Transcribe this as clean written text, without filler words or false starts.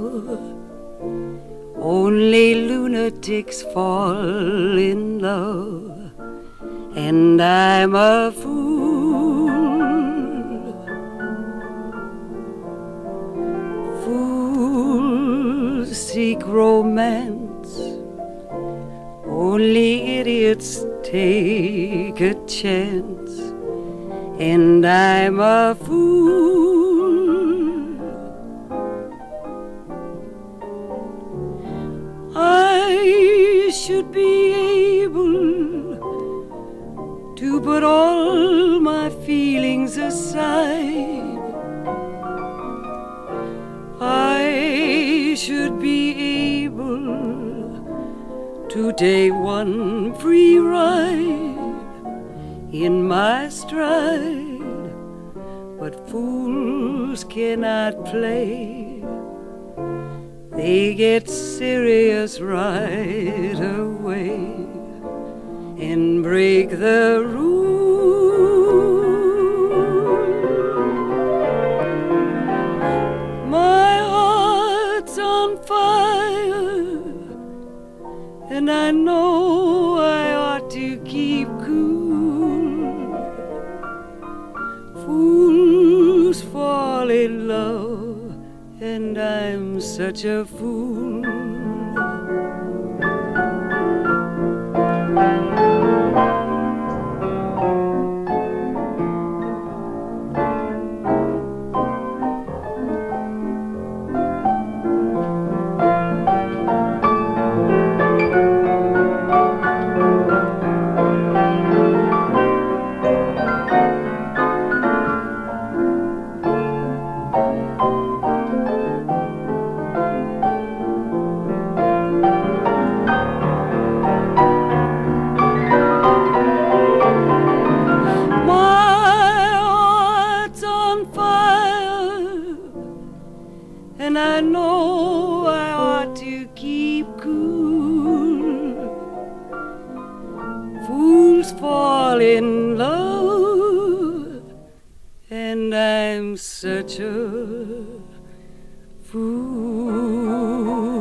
Only lunatics fall in love, and I'm a fool. Fools seek romance, only idiots take a chance, and I'm a fool. I should be able to put all my feelings aside. I should be able to take one free ride in my stride, but fools cannot play. They get serious right away and break the rules. My heart's on fire, and I know I ought to keep cool. Fools fall in love, and I'm such a fool. And I know I ought to keep cool. Fools fall in love, and I'm such a fool.